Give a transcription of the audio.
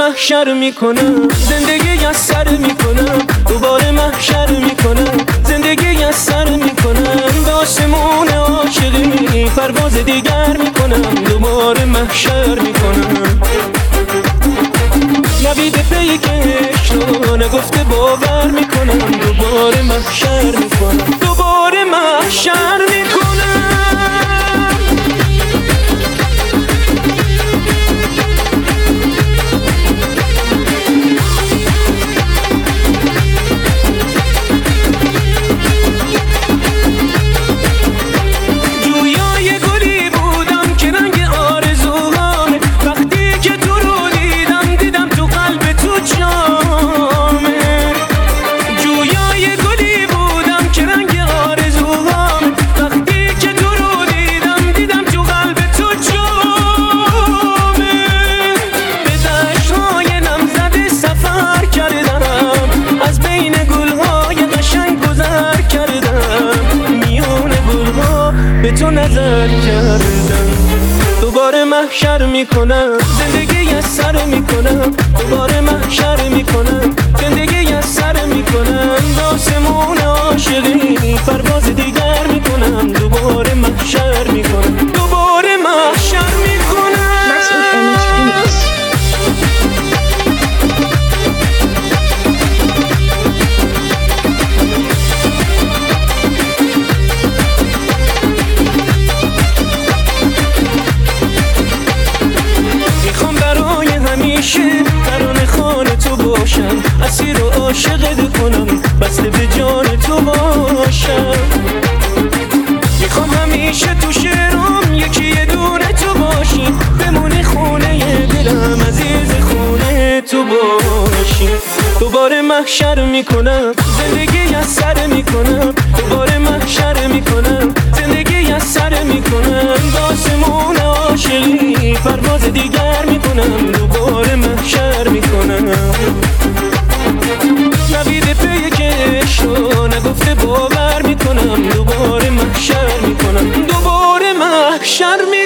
محشر میکنم، زندگی از سر میکنم، دوباره محشر میکنم، زندگی از سر میکنم، به آسمون عاشقی پرواز دیگر میکنم، دوباره محشر میکنم. نوید پیکش رو نگفته باور میکنم، دوباره محشر میکنم، دوباره محشر میکنم. به تو نظر کردم، دوباره محشر میکنم، زندگی از سر میکنم، دوباره محشر میکنم، زندگی از سر میکنم، به آسمون عاشقی پرواز دیگر میکنم، دوباره محشر میکنم، دوباره محشر میکنم. ترانه خانه تو باشم، اسیر و عاشقت کنم، بسته به جان تو باشم. میخوام همیشه تو شعرام یکی یه دونه تو باشی، بمونی خونه دلم، عزیز خونه تو باشی. دوباره محشر میکنم، زندگی از سر میکنم، دوباره محشر میکنم، زندگی از سر میکنم، به آسمون عاشقی پرواز دیگر میکنم، دوباره محشر میکنم. نوید پیکش رو نگفته باور میکنم، دوباره محشر میکنم، دوباره محشر میکنم.